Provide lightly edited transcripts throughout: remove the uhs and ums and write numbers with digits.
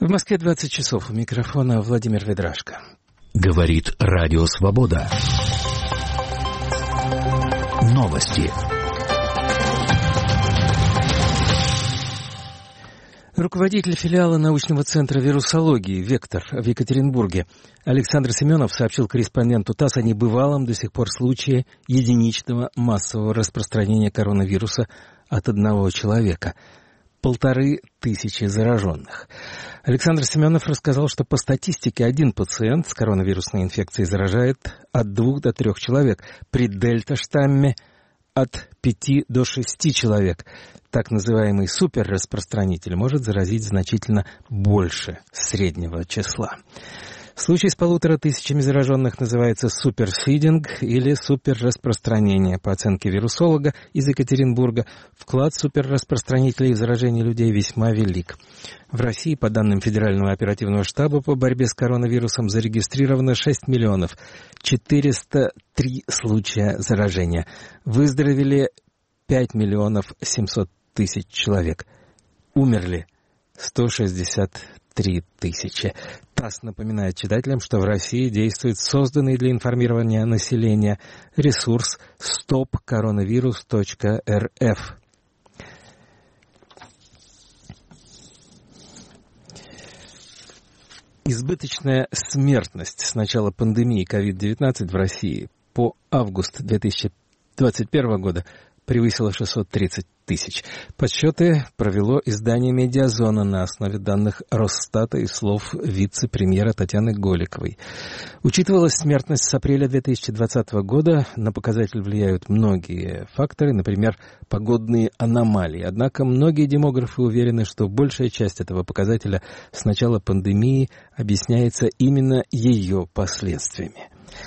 В Москве 20 часов. У микрофона Владимир Ведрашко. Говорит Радио Свобода. Новости. Руководитель филиала научного центра вирусологии «Вектор» в Екатеринбурге Александр Семенов сообщил корреспонденту ТАСС о небывалом до сих пор случае единичного массового распространения коронавируса от одного человека. 1500 зараженных. Александр Семенов рассказал, что по статистике один пациент с коронавирусной инфекцией заражает от 2 до 3 человек. При дельта-штамме от 5 до 6 человек. Так называемый суперраспространитель может заразить значительно больше среднего числа. Случай с 1500 зараженных называется суперсидинг или суперраспространение. По оценке вирусолога из Екатеринбурга, вклад суперраспространителей в заражение людей весьма велик. В России, по данным Федерального оперативного штаба по борьбе с коронавирусом, зарегистрировано 6 миллионов 403 случая заражения. Выздоровели 5 миллионов 700 тысяч человек. Умерли 163 тысячи. ТАСС напоминает читателям, что в России действует созданный для информирования населения ресурс stopcoronavirus.rf. Избыточная смертность с начала пандемии COVID-19 в России по август 2021 года превысила 630 тысяч. Подсчеты провело издание «Медиазона» на основе данных Росстата и слов вице-премьера Татьяны Голиковой. Учитывалась смертность с апреля 2020 года. На показатель влияют многие факторы, например, погодные аномалии. Однако многие демографы уверены, что большая часть этого показателя с начала пандемии объясняется именно ее последствиями.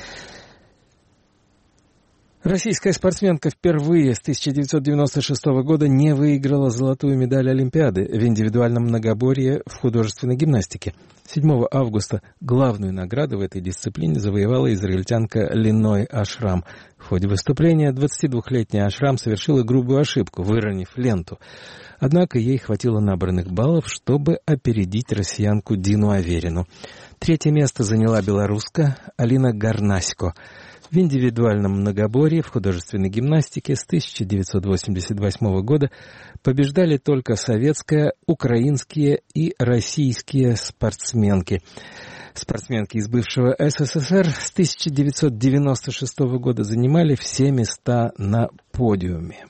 Российская спортсменка впервые с 1996 года не выиграла золотую медаль Олимпиады в индивидуальном многоборье в художественной гимнастике. 7 августа главную награду в этой дисциплине завоевала израильтянка Линой Ашрам. В ходе выступления 22-летняя Ашрам совершила грубую ошибку, выронив ленту. Однако ей хватило набранных баллов, чтобы опередить россиянку Дину Аверину. 3-е место заняла белоруска Алина Гарнасько. В индивидуальном многоборье в художественной гимнастике с 1988 года побеждали только советские, украинские и российские спортсменки. Спортсменки из бывшего СССР с 1996 года занимали все места на подиуме.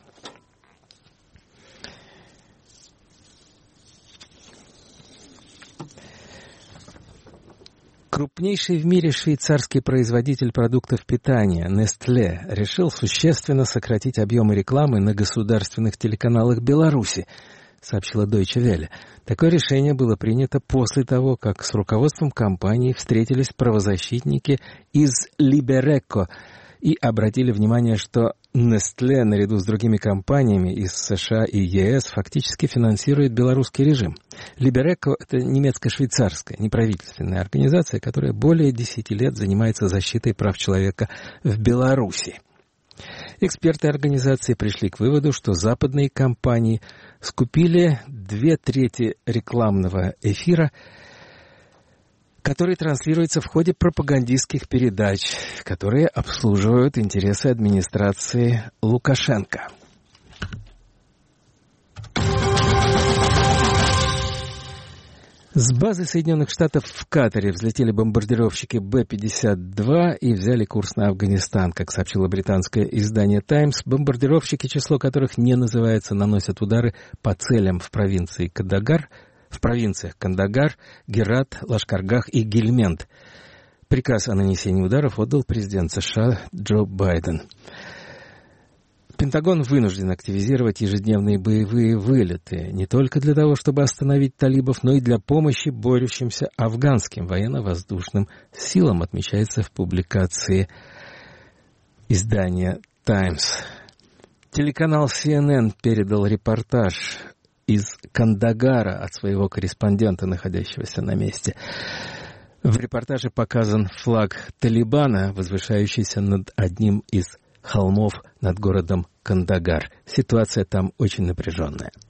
Крупнейший в мире швейцарский производитель продуктов питания Nestlé решил существенно сократить объемы рекламы на государственных телеканалах Беларуси, сообщила Deutsche Welle. Такое решение было принято после того, как с руководством компании встретились правозащитники из Libereco и обратили внимание, что Nestlé наряду с другими компаниями из США и ЕС фактически финансирует белорусский режим. Libereco – это немецко-швейцарская неправительственная организация, которая более 10 лет занимается защитой прав человека в Беларуси. Эксперты организации пришли к выводу, что западные компании скупили 2/3 рекламного эфира, который транслируется в ходе пропагандистских передач, которые обслуживают интересы администрации Лукашенко. С базы Соединенных Штатов в Катаре взлетели бомбардировщики Б-52 и взяли курс на Афганистан. Как сообщило британское издание «Таймс», бомбардировщики, число которых не называется, наносят удары по целям в провинциях Кандагар, Герат, Лашкаргах и Гельмент. Приказ о нанесении ударов отдал президент США Джо Байден. Пентагон вынужден активизировать ежедневные боевые вылеты не только для того, чтобы остановить талибов, но и для помощи борющимся афганским военно-воздушным силам, отмечается в публикации издания «Таймс». Телеканал CNN передал репортаж из Кандагара от своего корреспондента, находящегося на месте. В репортаже показан флаг Талибана, возвышающийся над одним из холмов над городом Кандагар. Ситуация там очень напряженная.